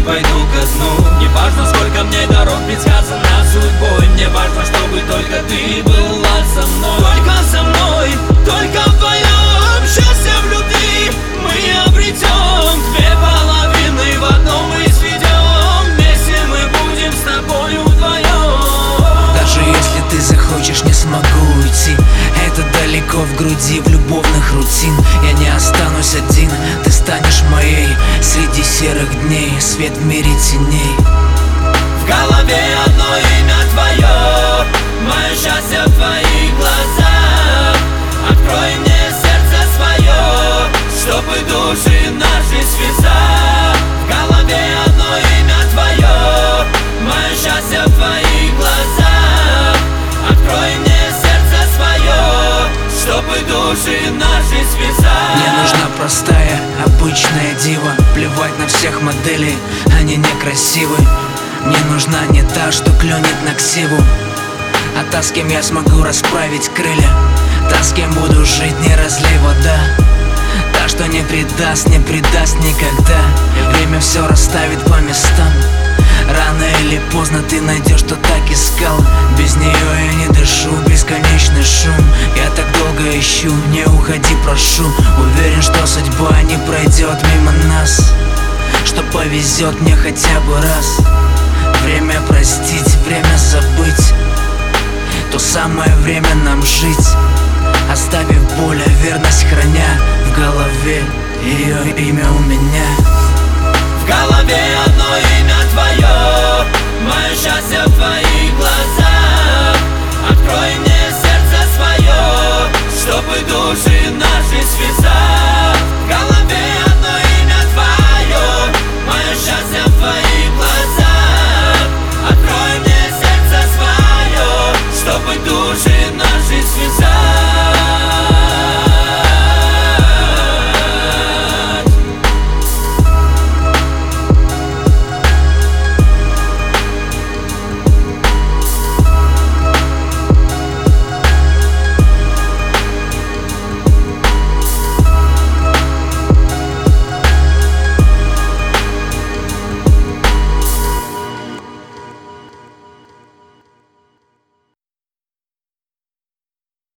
пойду ко сну. Не важно, сколько мне дорог предсказано судьбой, мне важно, чтобы только ты была со мной. Только со мной, только вдвоем. Счастье в любви мы обретем. Две половины в одном мы сведем. Вместе мы будем с тобой вдвоем. Даже если ты захочешь, не смогу уйти. Это далеко в груди, в любовных рутин. Я не останусь один, ты станешь моей. Среди серых дней свет в мире теней. В голове одно имя твое, мое счастье в твоих глазах. Открой мне сердце свое, чтобы души наши связать. В голове одно имя твое, мое счастье в твоих глазах. Открой мне сердце свое, чтобы души наши связать. Мне нужна простая, обычная дива. Плевать на всех моделей, они некрасивы. Мне нужна не та, что клюнет на ксиву, а та, с кем я смогу расправить крылья. Та, с кем буду жить, не разлей вода. Та, что не предаст никогда. Время все расставит по местам. Рано или поздно ты найдешь, что так искал. Без нее я не дышу, бесконечный шум. Я так долго ищу, не уходи, прошу. Уверен, что судьба не пройдет мимо нас, что повезет мне хотя бы раз. Время простить, время забыть. То самое время нам жить, оставив боль, а верность храня. В голове ее имя у меня. В голове одно имя твое, мое счастье в твоих глазах.